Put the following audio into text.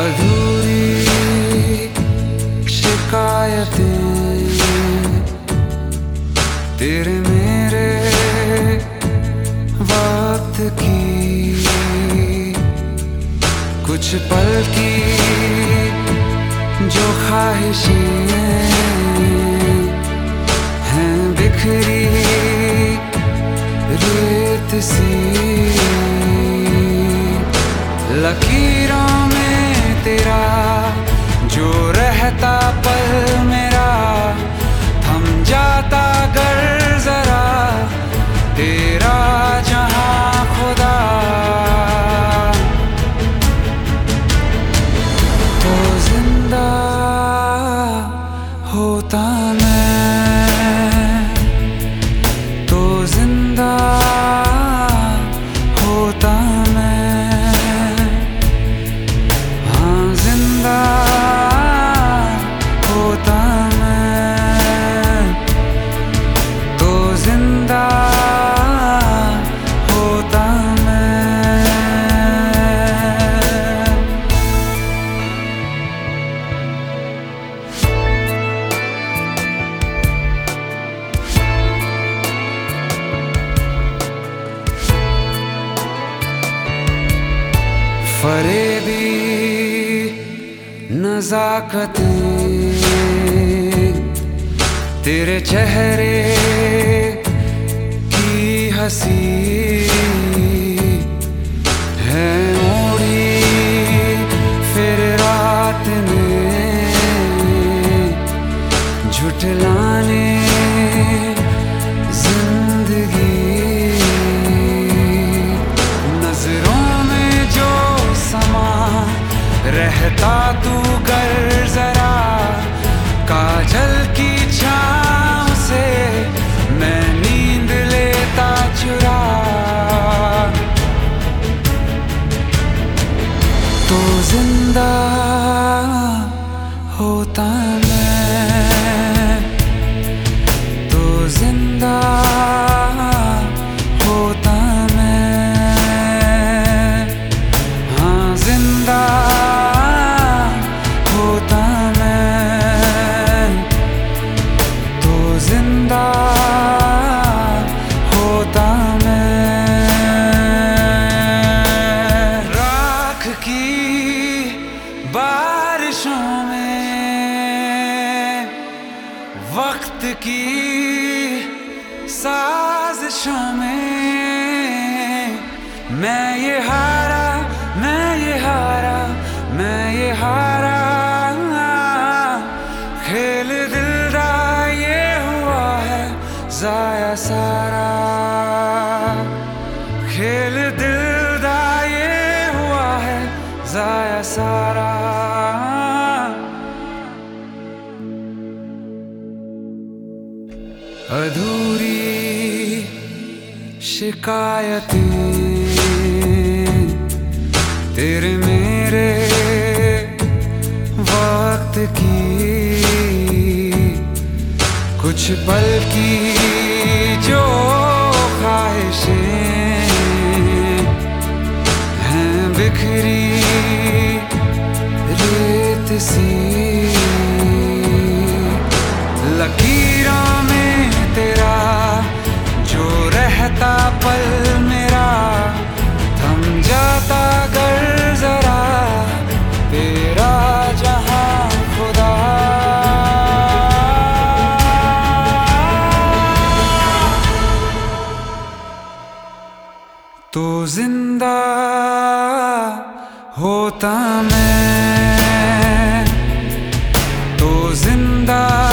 अधूरी शिकायतें तेरे मेरे वक्त की, कुछ पल की जो ख्वाहिशें हैं बिखरी रेत सी, लकीरों में तेरा जो रहता पल मेरा थम जाता गर जरा तेरा जहां खुदा, तो जिंदा होता मैं, तो जिंदा होता मैं, हाँ जिंदा होता मैं, तो जिंदा होता मैं। फरेबी नज़ाकतें तेरे चेहरे की हंसी है मोड़ी फिर रात में झुठलाने जिंदगी, नजरों में जो समा रहता तू गर जरा काजल की छाँव से मैं नींद लेता चुरा, तो जिंदा होता मैं, तो जिंदा होता मैं, हाँ जिंदा होता मैं, तो जिंदा होता मैं। राख की बारिशों में वक्त की साजिशों में मैं ये हारा, मैं ये हारा, मैं ये हारा, खेल दिल दा ये हुआ है जाया सारा, खेल दिल दा ये हुआ है जाया सारा। अधूरी शिकायतें तेरे मेरे वक्त की, कुछ पल की जो ख्वाहिशें हैं बिखरी रेत सी, लकीरों में तेरा जो रहता पल मेरा थम जाता गर जरा तेरा जहां खुदा, तो जिंदा होता मैं, तो जिंदा